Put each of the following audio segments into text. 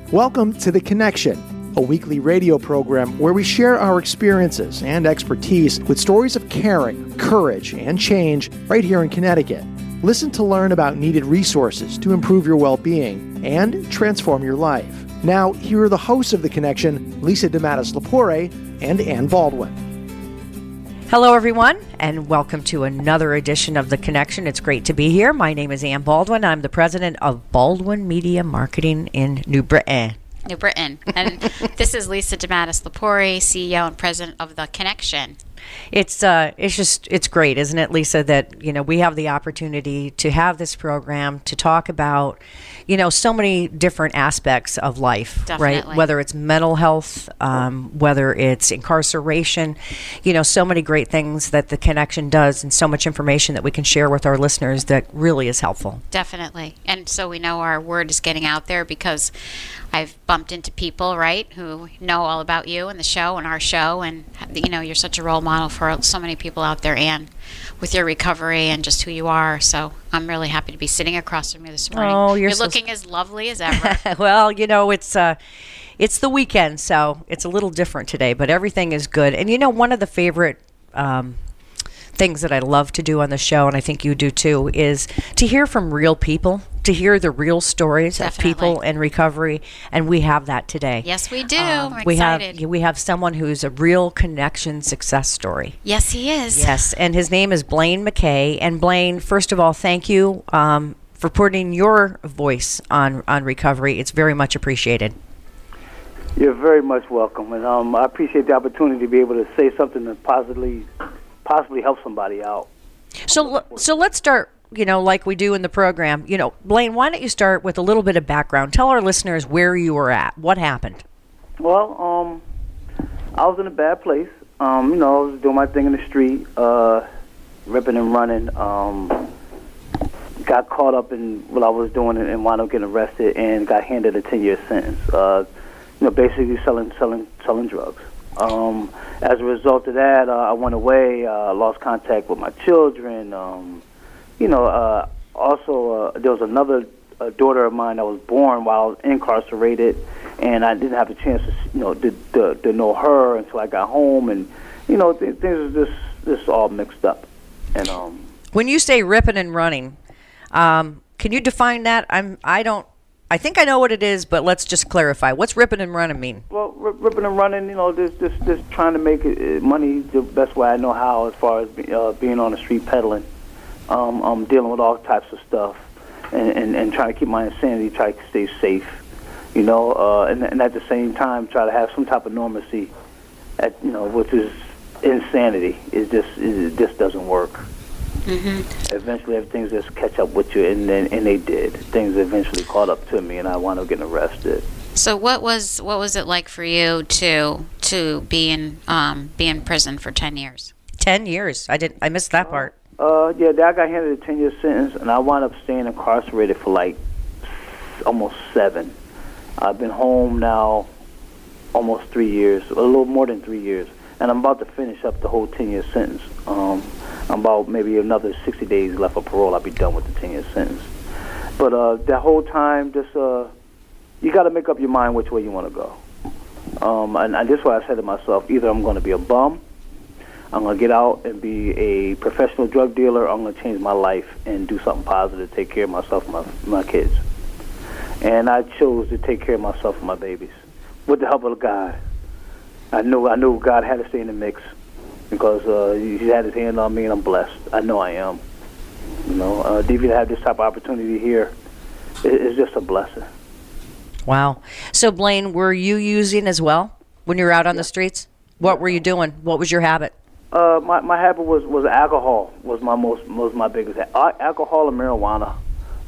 Welcome to The Connection, a weekly radio program where we share our experiences and expertise with stories of caring, courage, and change right here in Connecticut. Listen to learn about needed resources to improve your well-being and transform your life. Now, here are the hosts of The Connection, Lisa DeMatteis-Lepore and Ann Baldwin. Hello, everyone, and welcome to another edition of The Connection. It's great to be here. My name is Ann Baldwin. I'm the president of Baldwin Media Marketing in New Britain. And this is Lisa DeMatteis-Lepore, CEO and president of The Connection. It's great, isn't it, Lisa, that, we have the opportunity to have this program to talk about, so many different aspects of life, Definitely. Right? Whether it's mental health, whether it's incarceration, so many great things that The Connection does and so much information that we can share with our listeners that really is helpful. Definitely. And so we know our word is getting out there because I've bumped into people, right, who know all about you and the show and our show, and, you're such a role model for so many people out there, Ann, with your recovery and just who you are. So I'm really happy to be sitting across from you this morning. Oh, you're looking as lovely as ever. Well, it's the weekend, so it's a little different today, but everything is good. And one of the favorite things that I love to do on the show, and I think you do too, is to hear from real people, to hear the real stories Definitely. of people in recovery, and we have that today. Yes, we do. I'm excited. We have someone who's a real connection success story. Yes, he is. Yes, and his name is Blaine McKay. And Blaine, first of all, thank you for putting your voice on recovery. It's very much appreciated. You're very much welcome, and I appreciate the opportunity to be able to say something that possibly help somebody out. So let's start, like we do in the program. Blaine, why don't you start with a little bit of background? Tell our listeners where you were at. What happened? Well, I was in a bad place. I was doing my thing in the street, ripping and running. Got caught up in what I was doing and wound up getting arrested and got handed a 10-year sentence. Basically selling drugs. As a result of that, I went away, lost contact with my children. Also, there was another daughter of mine that was born while I was incarcerated, and I didn't have a chance to know her until I got home, and things are just all mixed up. And when you say ripping and running, can you define that? I think I know what it is, but let's just clarify. What's ripping and running mean? Well, ripping and running, just trying to make money the best way I know how, as far as being on the street peddling. I'm dealing with all types of stuff, and trying to keep my insanity, try to stay safe, and at the same time try to have some type of normalcy, which is insanity. It just doesn't work. Mm-hmm. Eventually, everything just catch up with you, and they did. Things eventually caught up to me, and I wound up getting arrested. So, what was it like for you to be in prison for 10 years? 10 years. I missed that part. I got handed a 10-year sentence, and I wound up staying incarcerated for like almost 7. I've been home now almost 3 years, a little more than 3 years, and I'm about to finish up the whole 10-year sentence. I'm about maybe another 60 days left of parole. I'll be done with the 10-year sentence. But that whole time, just you got to make up your mind which way you want to go. And this is why I said to myself, either I'm going to be a bum, I'm going to get out and be a professional drug dealer, or I'm going to change my life and do something positive, take care of myself and my kids. And I chose to take care of myself and my babies with the help of God. I knew God had to stay in the mix, because he had his hand on me, and I'm blessed. I know I am. To even have this type of opportunity here is just a blessing. Wow. So, Blaine, were you using as well when you were out on the streets? What were you doing? What was your habit? My habit was alcohol. Was my biggest alcohol and marijuana.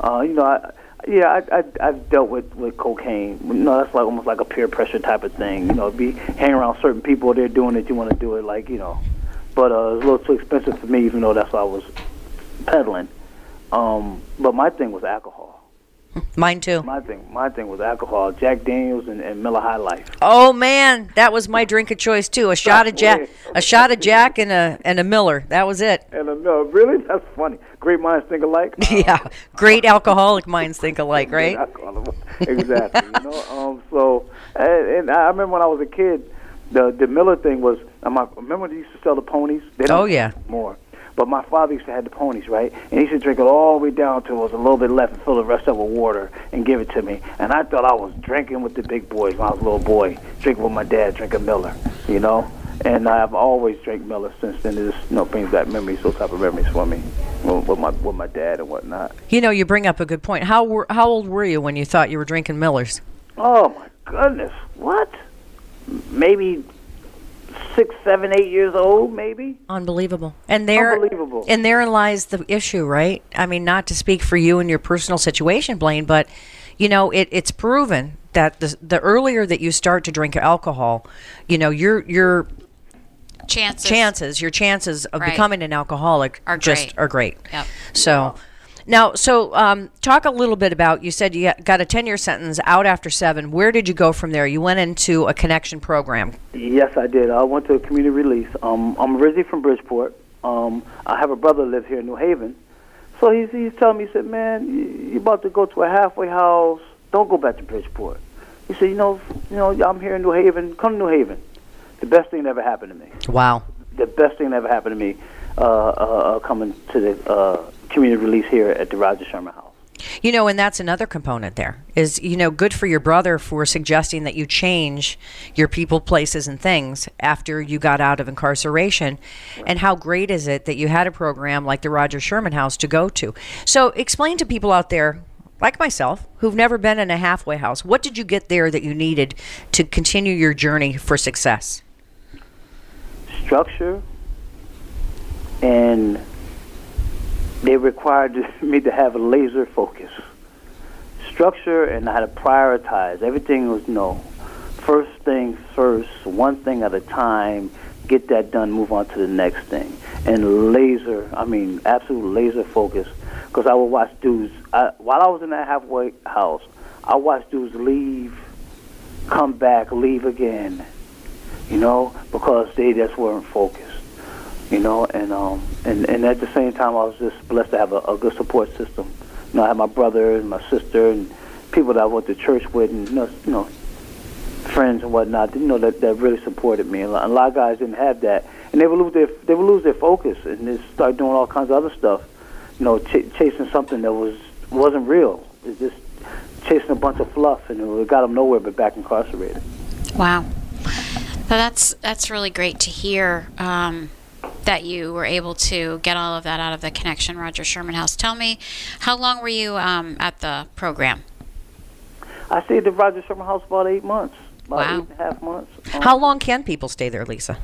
I've dealt with cocaine. That's like almost like a peer pressure type of thing. Be hanging around certain people, they're doing it, you want to do it, But it was a little too expensive for me, even though that's why I was peddling. But my thing was alcohol. Mine too. My thing was alcohol, Jack Daniels and Miller High Life. Oh man, that was my drink of choice too. A shot of Jack, and a Miller. That was it. And a Miller, really? That's funny. Great minds think alike. Yeah, great alcoholic minds think alike, right? exactly. So, and I remember when I was a kid, the Miller thing was. Remember they used to sell the ponies? They don't more. But my father used to have the ponies, right? And he used to drink it all the way down to it was a little bit left and fill the rest of it with water and give it to me. And I thought I was drinking with the big boys when I was a little boy, drinking with my dad, drinking Miller, And I've always drank Miller since then. It just brings back memories, those type of memories for me with my dad and whatnot. You bring up a good point. How old were you when you thought you were drinking Millers? Oh, my goodness. What? Maybe 6, 7, 8 years old, maybe. Unbelievable. Unbelievable. And therein lies the issue, right? I mean, not to speak for you and your personal situation, Blaine, but it's proven that the earlier that you start to drink alcohol, your chances of becoming an alcoholic are great. Yep. So. Now, talk a little bit about, you said you got a 10-year sentence out after 7. Where did you go from there? You went into a connection program. Yes, I did. I went to a community release. I'm originally from Bridgeport. I have a brother who lives here in New Haven. So he's telling me, he said, man, you're about to go to a halfway house. Don't go back to Bridgeport. He said, I'm here in New Haven. Come to New Haven. The best thing that ever happened to me. Wow. The best thing that ever happened to me coming to the community release here at the Roger Sherman House. And that's another component there is, good for your brother for suggesting that you change your people, places, and things after you got out of incarceration. Right. And how great is it that you had a program like the Roger Sherman House to go to? So explain to people out there, like myself, who've never been in a halfway house, what did you get there that you needed to continue your journey for success? Structure, and they required me to have a laser focus. Structure, and how to prioritize. Everything was, first things first, one thing at a time, get that done, move on to the next thing. And absolute laser focus. Because I would watch dudes, while I was in that halfway house, I watched dudes leave, come back, leave again, because they just weren't focused. And at the same time, I was just blessed to have a good support system. I had my brother and my sister and people that I went to church with, and friends and whatnot. That really supported me. And a lot of guys didn't have that, and they would lose their focus and just start doing all kinds of other stuff. Chasing something that wasn't real. It's just chasing a bunch of fluff, and it got them nowhere but back incarcerated. Wow, that's really great to hear. That you were able to get all of that out of the Connection Roger Sherman House. Tell me, how long were you at the program? I stayed at the Roger Sherman House about 8 months. Wow. 8.5 months. How long can people stay there, Lisa?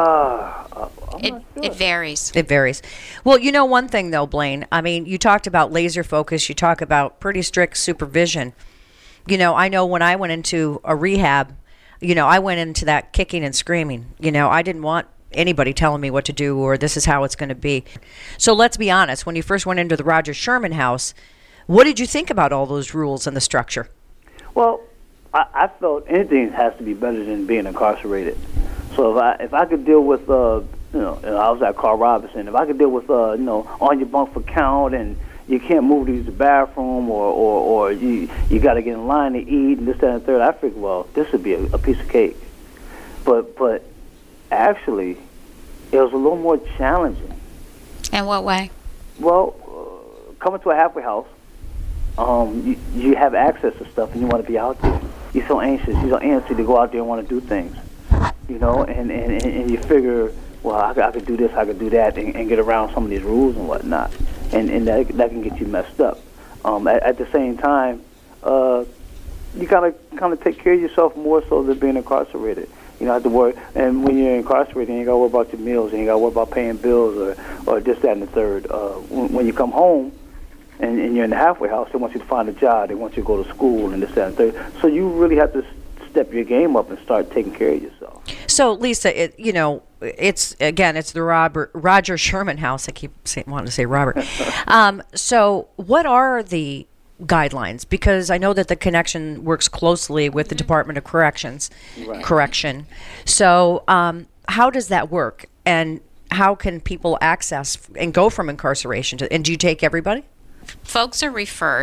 It varies. It varies. Well, one thing, though, Blaine, you talked about laser focus. You talk about pretty strict supervision. I know when I went into a rehab, I went into that kicking and screaming. I didn't want anybody telling me what to do or this is how it's going to be. So let's be honest. When you first went into the Roger Sherman House, what did you think about all those rules and the structure? Well, I felt anything has to be better than being incarcerated. So if I could deal with I was at Carl Robinson. If I could deal with on your bunk for count, and you can't move to use the bathroom, or you got to get in line to eat, and this, that, and the third, I figured, well, this would be a piece of cake. But actually, it was a little more challenging. In what way? Well, coming to a halfway house, you have access to stuff, and you want to be out there. You're so anxious. You're so antsy to go out there and want to do things, and you figure, well, I could do this, I could do that, and get around some of these rules and whatnot, and that can get you messed up. At the same time, you gotta kind of take care of yourself more so than being incarcerated. You don't have to worry, and when you're incarcerated, you got to worry about your meals, and you got to worry about paying bills, or this, that, and the third. When you come home, and you're in the halfway house, they want you to find a job, they want you to go to school, and this, that, and the third. So you really have to step your game up and start taking care of yourself. So, Lisa, it's the Roger Sherman House. I keep wanting to say Robert. So, what are the guidelines? Because I know that the Connection works closely with the Department of Corrections. Right. Correction. So, how does that work? And how can people access and go from incarceration to? And do you take everybody? Folks are referred.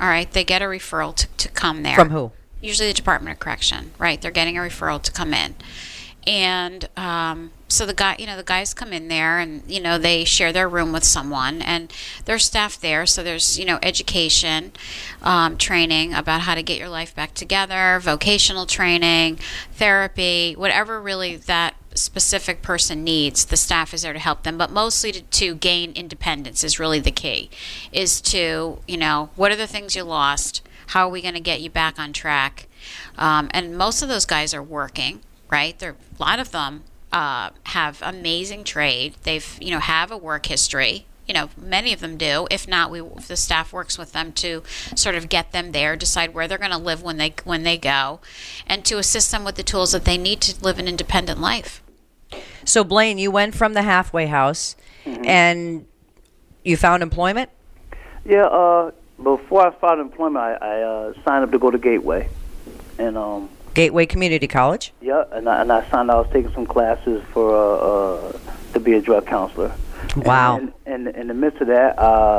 all right, they get a referral to come there. From who? Usually the Department of Correction, right? They're getting a referral to come in. And so the guys come in there, and they share their room with someone, and there's staff there. So there's education, training about how to get your life back together, vocational training, therapy, whatever really that specific person needs. The staff is there to help them, but mostly to gain independence is really the key. Is to what are the things you lost? How are we going to get you back on track? And most of those guys are working. Right, a lot of them have amazing trade. They've have a work history. Many of them do. If not, if the staff works with them to sort of get them there, decide where they're going to live when they go, and to assist them with the tools that they need to live an independent life. So Blaine, you went from the halfway house, and you found employment. Yeah. Before I found employment, I signed up to go to Gateway, and Gateway Community College. Yeah, and I signed. I was taking some classes for to be a drug counselor. Wow. And in the midst of that,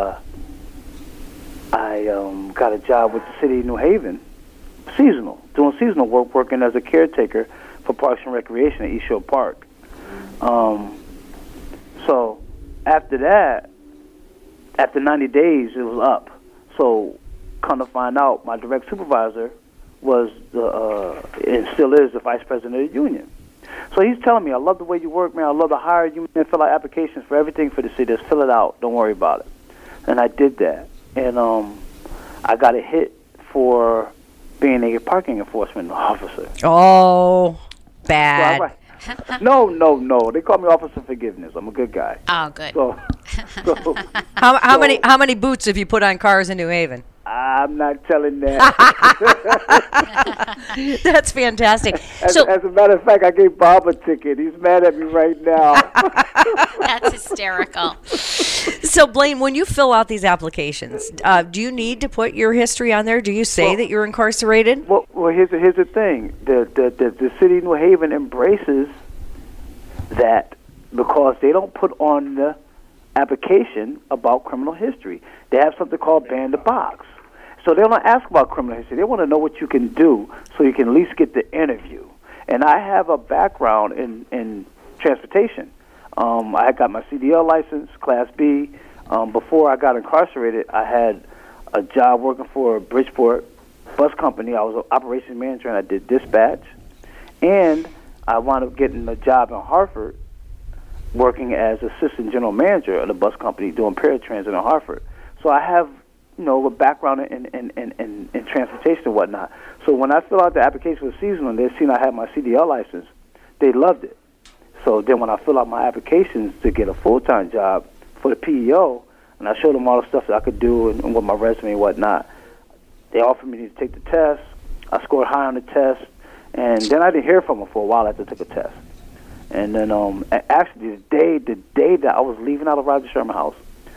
I got a job with the city of New Haven, doing seasonal work, working as a caretaker for Parks and Recreation at East Shore Park. So after that, after 90 days, it was up. So come to find out, my direct supervisor was and still is the vice president of the union. So he's telling me, I love the way you work, man. I love to hire you and fill out applications for everything for the city. Just fill it out. Don't worry about it. And I did that. And I got a hit for being a parking enforcement officer. Oh, bad. No. They call me Officer Forgiveness. I'm a good guy. Oh, good. So how many boots have you put on cars in New Haven? I'm not telling that. That's fantastic. As a matter of fact, I gave Bob a ticket. He's mad at me right now. That's hysterical. So, Blaine, when you fill out these applications, do you need to put your history on there? Do you say that you're incarcerated? Well, here's the thing. The city of New Haven embraces that because they don't put on the application about criminal history. They have something called ban the box. So they don't ask about criminal history. They want to know what you can do so you can at least get the interview. And I have a background in transportation. I got my CDL license, Class B. Before I got incarcerated, I had a job working for a Bridgeport bus company. I was an operations manager, and I did dispatch. And I wound up getting a job in Hartford working as assistant general manager of the bus company doing paratransit in Hartford. So I have a background in transportation and whatnot. So when I fill out the application for seasonal and they seen I had my CDL license, they loved it. So then when I fill out my applications to get a full-time job for the PEO, and I showed them all the stuff that I could do and with my resume and whatnot, they offered me to take the test. I scored high on the test, and then I didn't hear from them for a while after I took a test. And then actually the day that I was leaving out of Roger Sherman House,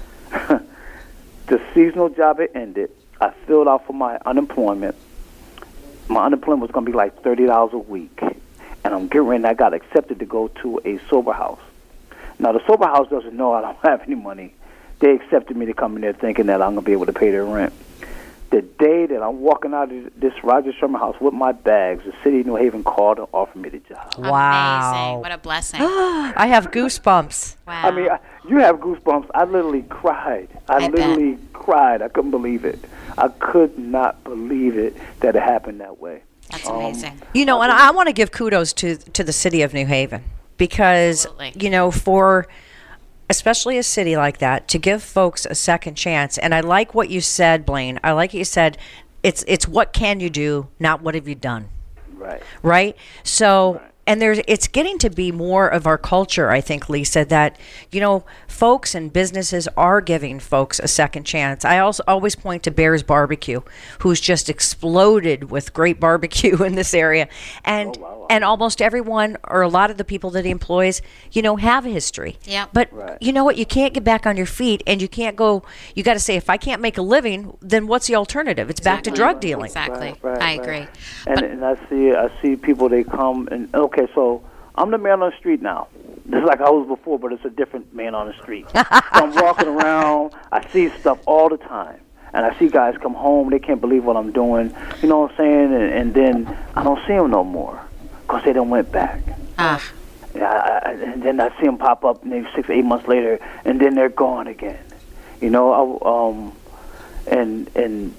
the seasonal job had ended. I filled out for my unemployment. My unemployment was going to be like $30 a week. And I'm getting ready, and I got accepted to go to a sober house. Now, the sober house doesn't know I don't have any money. They accepted me to come in there thinking that I'm going to be able to pay their rent. The day that I'm walking out of this Roger Sherman House with my bags, the city of New Haven called and offered me the job. Wow. Amazing. What a blessing. I have goosebumps. Wow. I mean, you have goosebumps. I literally cried. I literally cried. I couldn't believe it. I could not believe it that it happened that way. That's amazing. And I want to give kudos to the city of New Haven because, Absolutely. For especially a city like that, to give folks a second chance. And I like what you said, Blaine. I like what you said. It's what can you do, not what have you done. Right. Right? So, and it's getting to be more of our culture, I think, Lisa, that, folks and businesses are giving folks a second chance. I also always point to Bear's Barbecue, who's just exploded with great barbecue in this area. And and almost everyone or a lot of the people that he employs, have a history. Yeah. But you know what? You can't get back on your feet, and you can't go, you got to say, if I can't make a living, then what's the alternative? It's back to drug dealing. Exactly. Right, I agree. And I see people, they come and, okay, so I'm the man on the street now. This is like I was before, but it's a different man on the street. So I'm walking around. I see stuff all the time. and I see guys come home, they can't believe what I'm doing, you know what I'm saying? And then I don't see them no more because they done went back. And then I see them pop up maybe 6 or 8 months later, and then they're gone again. You know, and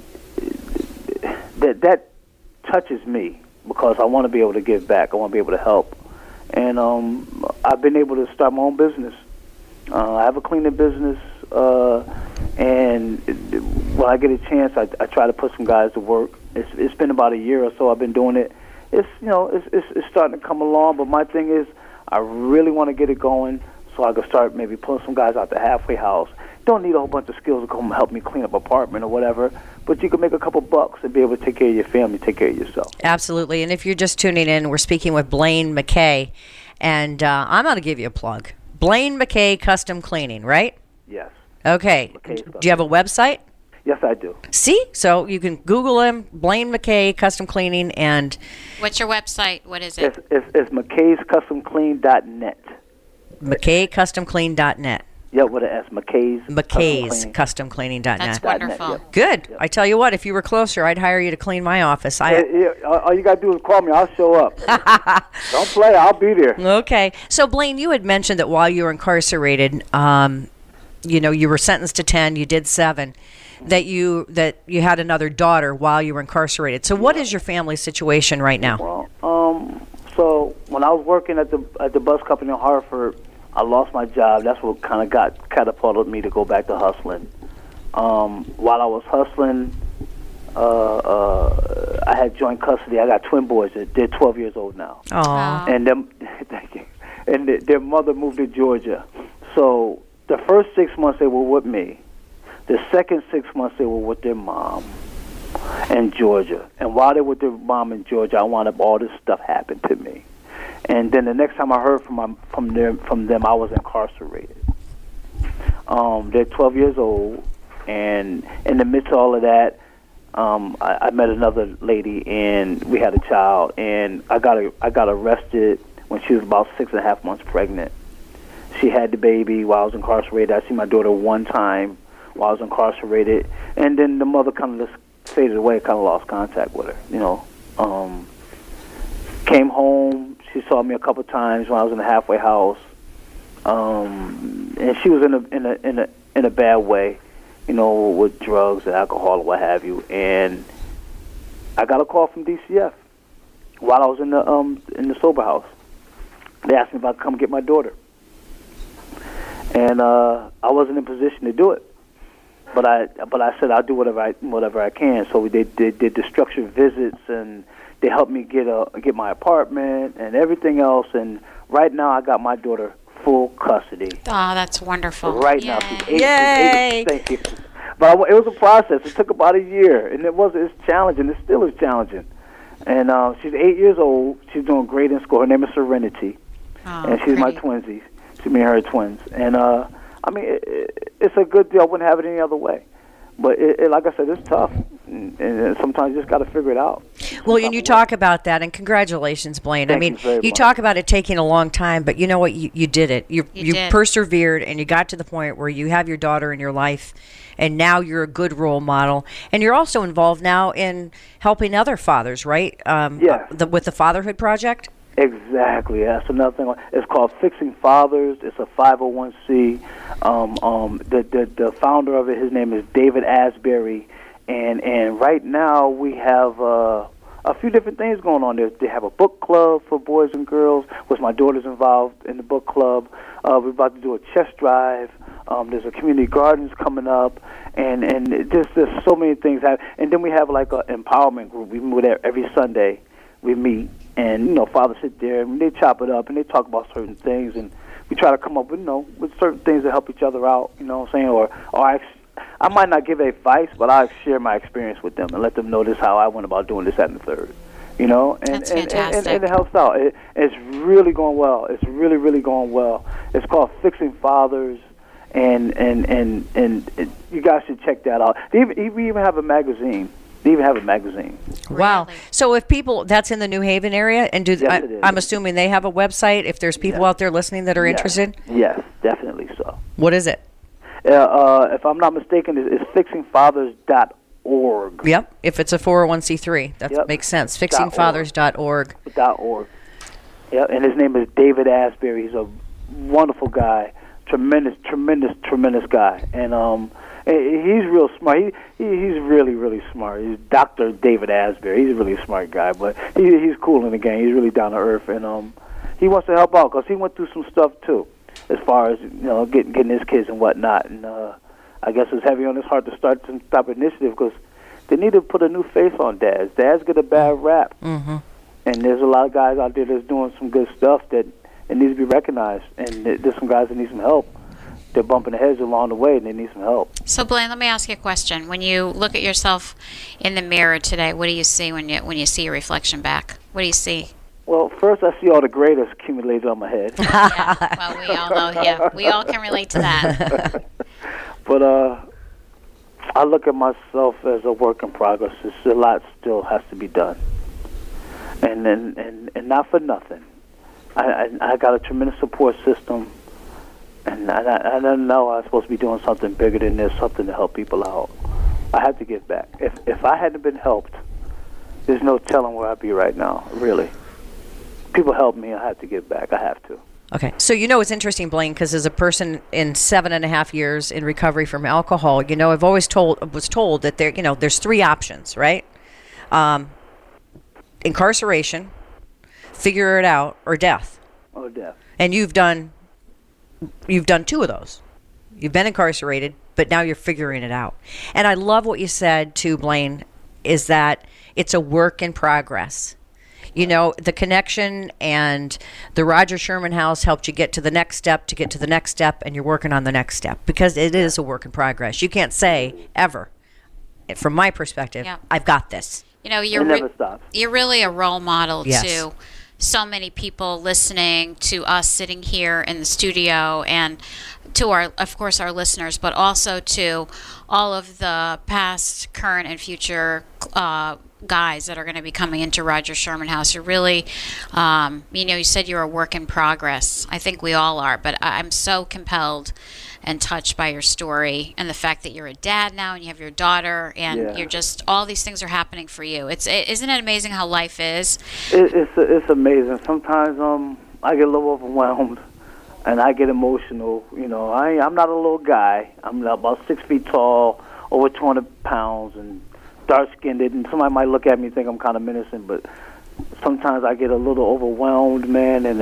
that touches me because I want to be able to give back. I want to be able to help. And I've been able to start my own business. I have a cleaning business, and when I get a chance, I try to put some guys to work. It's been about a year or so I've been doing it. It's starting to come along, but my thing is I really want to get it going so I can start maybe pulling some guys out the halfway house. Don't need a whole bunch of skills to come help me clean up an apartment or whatever, but you can make a couple bucks and be able to take care of your family, take care of yourself. Absolutely. And if you're just tuning in, we're speaking with Blaine McKay, and I'm going to give you a plug. Blaine McKay Custom Cleaning, right? Yes. Okay. Do you have a website? Yes, I do. See? So you can Google him, Blaine McKay Custom Cleaning, and... What's your website? What is it? It's McKaysCustomClean.net. McKayCustomClean.net. Yeah, with an S. McKaysCustomCleaning.net. That's wonderful. Yeah. Good. I tell you what, if you were closer, I'd hire you to clean my office. All you got to do is call me. I'll show up. Don't play. I'll be there. Okay. So, Blaine, you had mentioned that while you were incarcerated, you were sentenced to 10, you did 7, that you had another daughter while you were incarcerated. So what is your family situation right now? Well, so when I was working at the bus company in Hartford, I lost my job. That's what kind of catapulted me to go back to hustling. While I was hustling, I had joint custody. I got twin boys. They're 12 years old now. Aww. And them, thank you. And their mother moved to Georgia. So the first 6 months they were with me. The second 6 months they were with their mom in Georgia. And while they were with their mom in Georgia, I wound up all this stuff happened to me. And then the next time I heard from them, I was incarcerated. They're 12 years old, and in the midst of all of that, I met another lady, and we had a child. And I got arrested when she was about 6.5 months pregnant. She had the baby while I was incarcerated. I see my daughter one time while I was incarcerated, and then the mother kind of just faded away. Kind of lost contact with her. Came home. She saw me a couple times when I was in the halfway house, and she was in a bad way, with drugs and alcohol or what have you. And I got a call from DCF while I was in the sober house. They asked me if I'd come get my daughter, and I wasn't in position to do it, but I said I'll do whatever I can. So they did the structured visits, and they helped me get my apartment and everything else. And right now, I got my daughter full custody. Oh, that's wonderful! Right Yay. now, she's 8. Yay! Thank you. But it was a process. It took about a year, and it's challenging. It still is challenging. And she's 8 years old. She's doing great in school. Her name is Serenity, and she's my twinsie. Me and her are twins. And it's a good deal. I wouldn't have it any other way. But like I said, it's tough, and sometimes you just got to figure it out. Well, and you talk about that, and congratulations, Blaine. Thank you very much. Talk about it taking a long time, but you know what? You did it. You did. Persevered, and you got to the point where you have your daughter in your life, and now you're a good role model. And you're also involved now in helping other fathers, right? Yeah. With the Fatherhood Project? Exactly. That's another thing. It's called Fixing Fathers. It's a 501c. The founder of it, his name is David Asbury, and right now we have a few different things going on there. They have a book club for boys and girls, which my daughter's involved in the book club. We're about to do a chess drive. There's a community gardens coming up, and there's so many things. And then we have like an empowerment group. We meet there every Sunday. We meet. And, fathers sit there, and they chop it up, and they talk about certain things, and we try to come up with, with certain things to help each other out, you know what I'm saying? Or I might not give advice, but I share my experience with them and let them know this how I went about doing this, that, and the third, And, That's fantastic. And it helps out. It's really going well. It's really, really going well. It's called Fixing Fathers, and you guys should check that out. We even have a magazine. They even have a magazine. Wow. Really? So if people, that's in the New Haven area, and Yes, it is. I'm assuming they have a website if there's people out there listening that are interested? Yes, definitely so. What is it? If I'm not mistaken, it's fixingfathers.org. Yep. If it's a 401c3, that makes sense. Fixingfathers.org. .org. Yeah, and his name is David Asbury. He's a wonderful guy, tremendous guy, and he's real smart. He's really smart. He's Dr. David Asbury. He's a really smart guy, but he's cool in the game. He's really down to earth, and he wants to help out because he went through some stuff too, as far as getting his kids and whatnot. And I guess it's heavy on his heart to start some type of initiative because they need to put a new face on dads. Dads get a bad rap. Mm-hmm. And there's a lot of guys out there that's doing some good stuff that it needs to be recognized. And there's some guys that need some help. They're bumping their heads along the way, and they need some help. So, Blaine, let me ask you a question. When you look at yourself in the mirror today, what do you see when you see your reflection back? What do you see? Well, first I see all the gray that's accumulated on my head. Yeah, well, we all know. Yeah, we all can relate to that. But I look at myself as a work in progress. There's a lot still has to be done. And not for nothing. I got a tremendous support system, and I don't know I'm supposed to be doing something bigger than this, something to help people out. I have to give back. If I hadn't been helped, there's no telling where I'd be right now, really. People help me, I have to give back. I have to. Okay. So, it's interesting, Blaine, because as a person in 7.5 years in recovery from alcohol, I've always was told that there's 3 options, right? Incarceration, figure it out, or death. Or death. And you've done 2 of those. You've been incarcerated, but now you're figuring it out. And I love what you said too, Blaine, is that it's a work in progress. The connection and the Roger Sherman House helped you get to the next step, and you're working on the next step because it is a work in progress. You can't say ever, from my perspective, I've got this. You're really a role model to so many people listening to us sitting here in the studio, and to of course our listeners, but also to all of the past, current, and future guys that are going to be coming into Roger Sherman House. You're really, you said you're a work in progress. I think we all are, but I'm so compelled and touched by your story and the fact that you're a dad now and you have your daughter, and you're just, all these things are happening for you. Isn't it amazing how life is? It's amazing. Sometimes I get a little overwhelmed and I get emotional. I'm not a little guy. I'm about 6 feet tall, over 200 pounds, and dark-skinned, and somebody might look at me and think I'm kind of menacing, but sometimes I get a little overwhelmed, man, and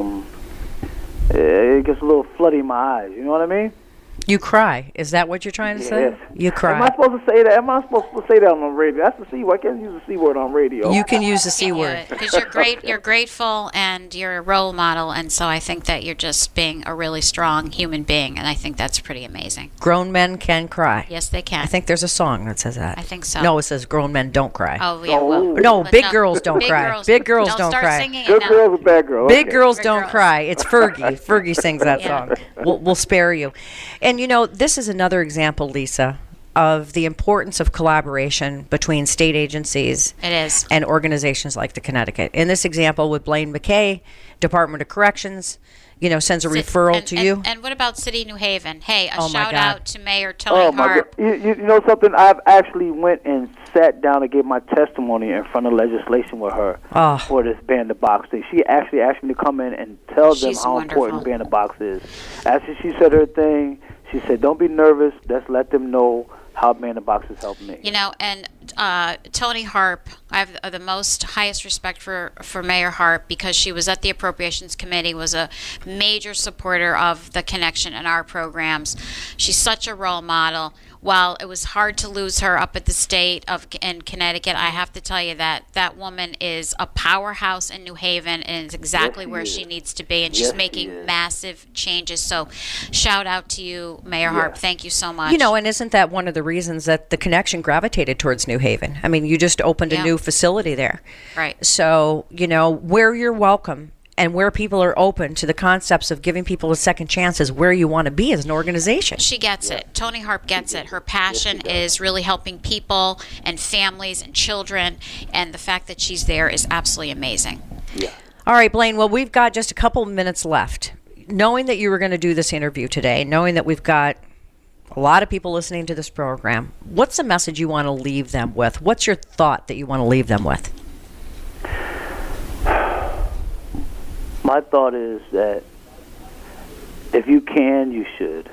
it gets a little floody in my eyes. You know what I mean? You cry. Is that what you're trying to say? You cry. Am I supposed to say that? Am I supposed to say that on the radio? That's the C word. I can't use the C word on radio. You can use the C word. Because you're grateful and you're a role model, and so I think that you're just being a really strong human being, and I think that's pretty amazing. Grown men can cry. Yes, they can. I think there's a song that says that. I think so. No, it says grown men don't cry. Oh, yeah. Well, no, big girls don't cry. Big girls don't cry. Good girls or bad girls. Big girls don't cry. It's Fergie. Fergie sings that song. We'll spare you. And, this is another example, Lisa, of the importance of collaboration between state agencies and organizations like the Connecticut. In this example with Blaine McKay, Department of Corrections, sends a referral to you. And what about City New Haven? Hey, a shout out to Mayor Tony Harp. You know something? I've actually went and sat down and gave my testimony in front of legislation with her for this ban the box thing. She actually asked me to come in and tell them how important ban the box is. After she said her thing, she said, "Don't be nervous. Let's let them know how ban the box has helped me." And Tony Harp, I have the highest respect for Mayor Harp, because she was at the Appropriations Committee, was a major supporter of the connection in our programs. She's such a role model. While it was hard to lose her up at the state in Connecticut, I have to tell you that woman is a powerhouse in New Haven, and is exactly where she needs to be, and she's making massive changes. So shout out to you, Mayor Harp. Thank you so much. And isn't that one of the reasons that the connection gravitated towards New Haven? I mean, you just opened a new facility there. Right. So, where you're welcome and where people are open to the concepts of giving people a second chance is where you want to be as an organization. She gets it. Tony Harp gets it. Her passion is really helping people and families and children, and the fact that she's there is absolutely amazing. Yeah. All right, Blaine, well, we've got just a couple of minutes left. Knowing that you were going to do this interview today, knowing that we've got a lot of people listening to this program. What's the message you want to leave them with? What's your thought that you want to leave them with? My thought is that if you can, you should.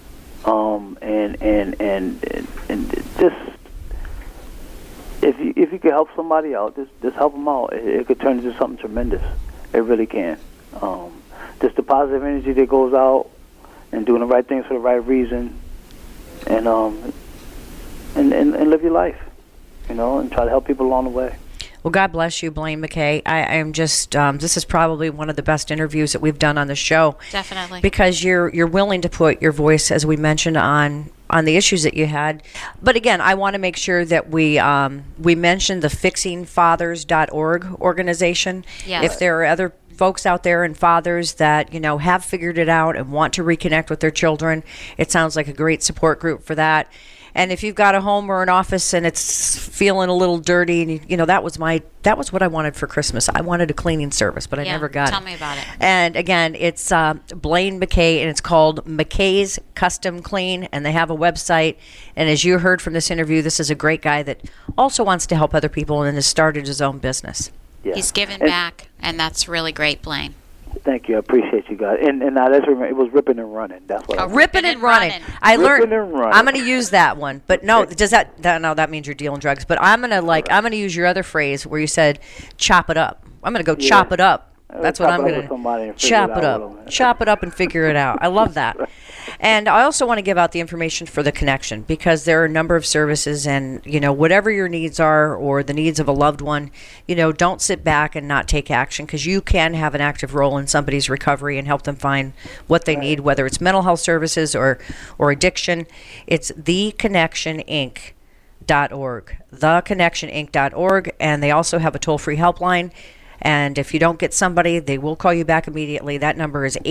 And just if you could help somebody out, just help them out. It could turn into something tremendous. It really can. Just the positive energy that goes out, and doing the right things for the right reason, and live your life, and try to help people along the way. Well, God bless you, Blaine McKay. I am just, this is probably one of the best interviews that we've done on the show. Definitely. Because you're willing to put your voice, as we mentioned, on the issues that you had. But again, I want to make sure that we mentioned the FixingFathers.org organization. Yes. If there are other folks out there and fathers that, have figured it out and want to reconnect with their children, it sounds like a great support group for that. And if you've got a home or an office and it's feeling a little dirty, and that was what I wanted for Christmas. I wanted a cleaning service, but I never got it. Tell me about it. And again, it's Blaine McKay, and it's called McKay's Custom Clean, and they have a website. And as you heard from this interview, this is a great guy that also wants to help other people and has started his own business. Yeah. He's given back, and that's really great, Blaine. Thank you. I appreciate you guys. And now let's remember, it was ripping and running. That's what I was. Ripping and running. I learned. Ripping and running. I'm going to use that one. But no, does that no, that means you're dealing drugs. But I'm going to use your other phrase where you said chop it up. I'm going to go chop it up. That's what I'm going to chop it up. Chop it up and figure it out. I love that. And I also want to give out the information for the Connection, because there are a number of services, and whatever your needs are or the needs of a loved one, don't sit back and not take action, because you can have an active role in somebody's recovery and help them find what they need, whether it's mental health services or addiction. It's theconnectioninc.org, theconnectioninc.org, and they also have a toll-free helpline. And if you don't get somebody, they will call you back immediately. That number is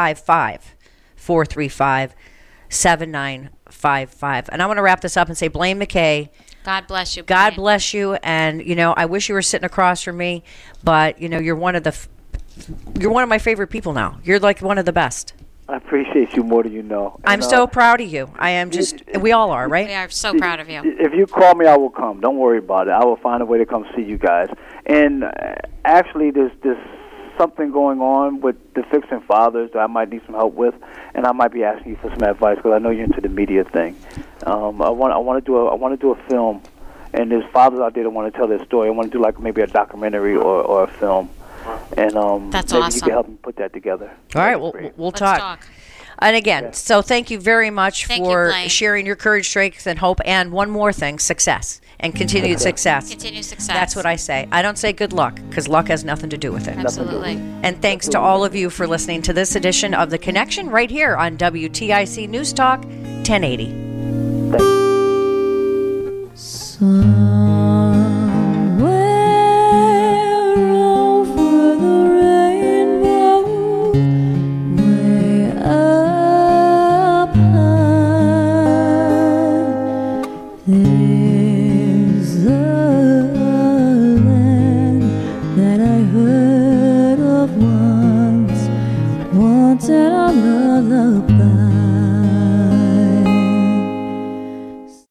855-435-7955. And I want to wrap this up and say, Blaine McKay, God bless you, Blaine. God bless you. And, I wish you were sitting across from me, but, you're one of my favorite people now. You're like one of the best. I appreciate you more than you know. I'm so proud of you. I am we all are, right? We are so proud of you. If you call me, I will come. Don't worry about it. I will find a way to come see you guys. And actually, there's something going on with the Fixing Fathers that I might need some help with, and I might be asking you for some advice, because I know you're into the media thing. I want to do a film, and there's fathers out there that want to tell their story. I want to do maybe a documentary or a film. And that's maybe awesome. You can help me put that together. All right, we'll talk. And again, so thank you very much for sharing your courage, strength, and hope. And one more thing, success and continued success. Continued success. That's what I say. I don't say good luck, because luck has nothing to do with it. Absolutely. And thanks to all of you for listening to this edition of The Connection right here on WTIC News Talk 1080.